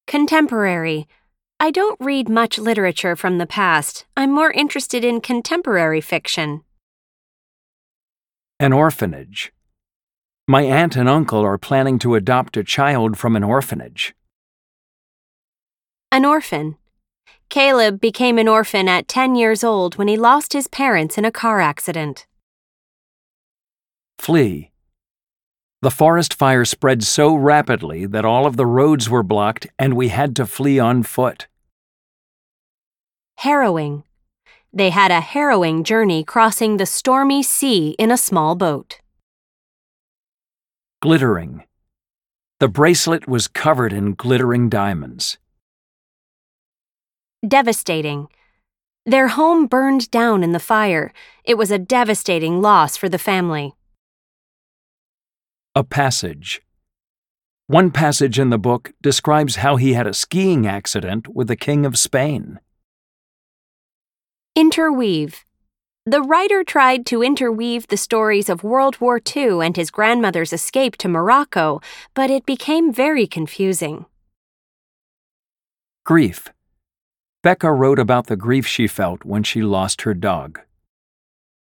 Contemporary. I don't read much literature from the past. I'm more interested in contemporary fiction. An orphanage. My aunt and uncle are planning to adopt a child from an orphanage. An orphan. Caleb became an orphan at 10 years old when he lost his parents in a car accident. Flee. The forest fire spread so rapidly that all of the roads were blocked and we had to flee on foot. Harrowing. They had a harrowing journey crossing the stormy sea in a small boat. Glittering. The bracelet was covered in glittering diamonds. Devastating. Their home burned down in the fire. It was a devastating loss for the family. A passage. One passage in the book describes how he had a skiing accident with the King of Spain. Interweave. The writer tried to interweave the stories of World War II and his grandmother's escape to Morocco, but it became very confusing. Grief. Becca wrote about the grief she felt when she lost her dog.